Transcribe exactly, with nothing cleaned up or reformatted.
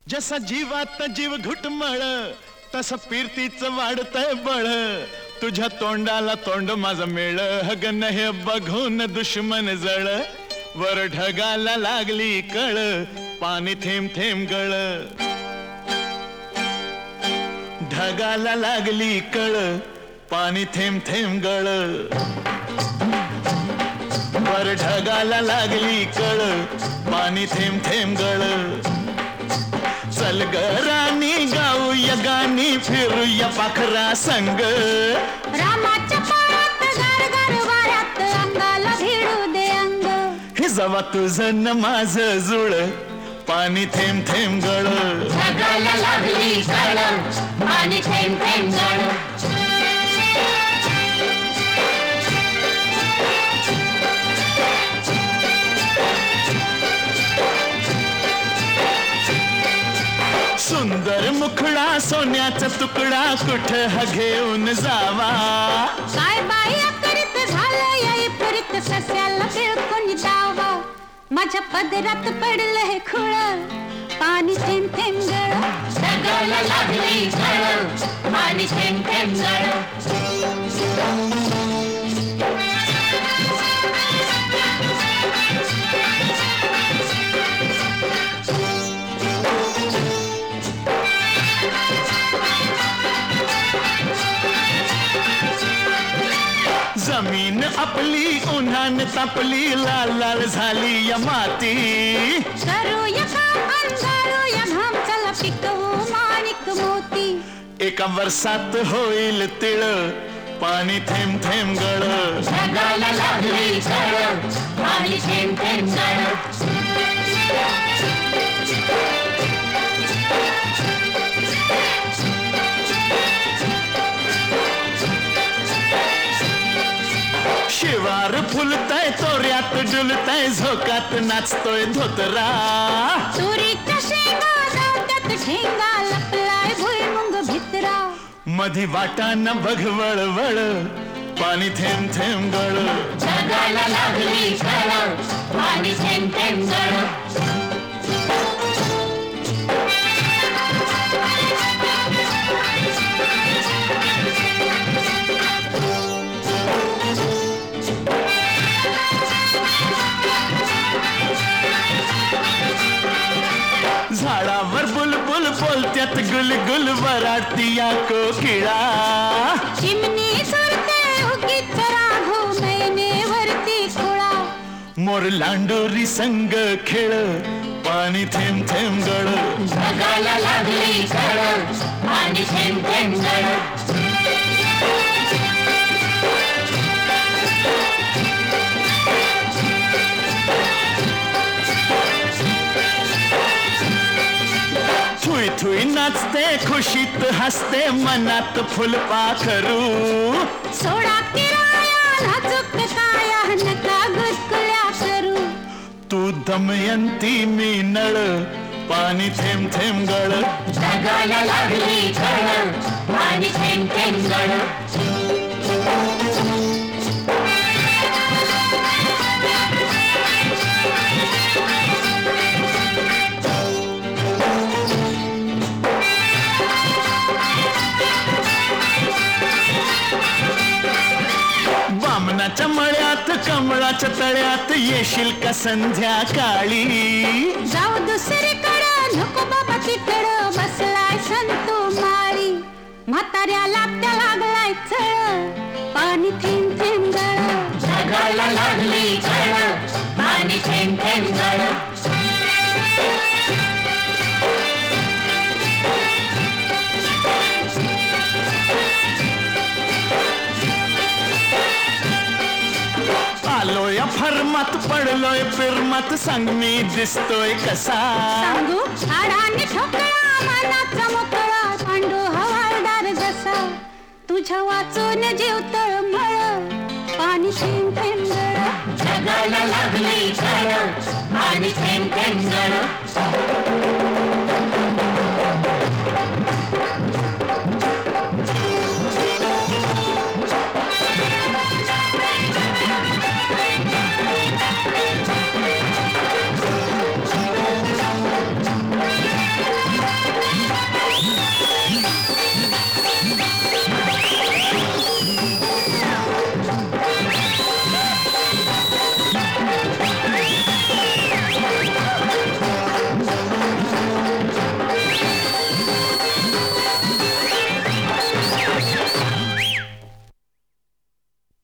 जसा जीवात जीव घुटमळ तस पिरतीच वाढतय बळ तुझ्या तोंडाला तोंड माझं मेळ हगन हे बघून दुश्मन जळ वर ढगाला लागली कळ पाणी थेंब थेंब गळ ढगाला लागली कळ पाणी थेंब थेंब गळ वर ढगाला लागली कळ पाणी थेंब थेंब गळ चल ग राणी गाऊया गाणी फिरूया पाखरा संग रामाच्या पायात गार गार वाऱ्यात अंगाला भिडू दे अंग हे जवा तुझं न माझं जुळ पाणी थेंब थेंब गळ ढगाला लागली कळ पाणी थेंब थेंब गळ सुंदर मुखडा सोन्याचा तुकडा कुठ हा घेऊन जावा काय बाई करीत झालं याई परीत सस्याला बिळकून जावा माझ्या पदरात पडलं हे खुळ पाणी थेंब थेंब गळ ढगाला लागली कळ पाणी थेंब थेंब गळ जमीन आपली उन्हान तापली लाल लाल झाली या माती करूया काम अंधारूया घाम चला पिकवू माणिक मोती एका वर्षात होईल तिळ पाणी थेंब थेंब गळ ढगाला लागली कळ पाणी थेंब थेंब गळ शिवार फुलताय तोऱ्यात डुलताय झोकात नाचतोय धोतरा तुरीच्या शेंगा जात्यात ठेंगा लपलाय भुईमुंग भितरा मधी वाटाना बघ वळवळ पाणी थेंब थेंब गळ ढगाला लागली कळ पाणी थेंब थेंब गळ झाडावर बुलबुल बोलत्यात गुलगुल वराटिया कोकिळा चिमणी सुरते उगीच राघू नयनेवरती खुळा मोर लांडोरी संग खेळ पाणी थेंब थेंब गळ ढगाला लागली कळ पाणी थेंब थेंब गळ थुई थुई नाचते खुशीत हसते मनात फुलपाखरू सोडा किराया नाजूक काया नका गुदकुल्या करू तू दमयंती मी नळ पाणी थेंब थेंब गळ ढगाला लागली कळ पाणी थेंब थेंब गळ बामणाच्या मळ्यात कमळाच्या तळ्यात येशील का संध्याकाळी जाऊ दुसरीकडं नको बाबा तिकडं बसलाय संतो माळी म्हाताऱ्याला त्या लागलाय चळ पाणी थेंब थेंब गळ ढगाला लागली कळ पाणी थेंब थेंब गळ आलोय फर्मात पडलोय फिरमात सांग मी दिसतोय कसा सांगू हाडाने ठोकळा मनाचा मोकळा पांडू हवालदार जसा तुझ्या वाचून जीव तळमळ पाणी थेंब थेंब गळ ढगाला लागली कळ पाणी थेंब थेंब गळ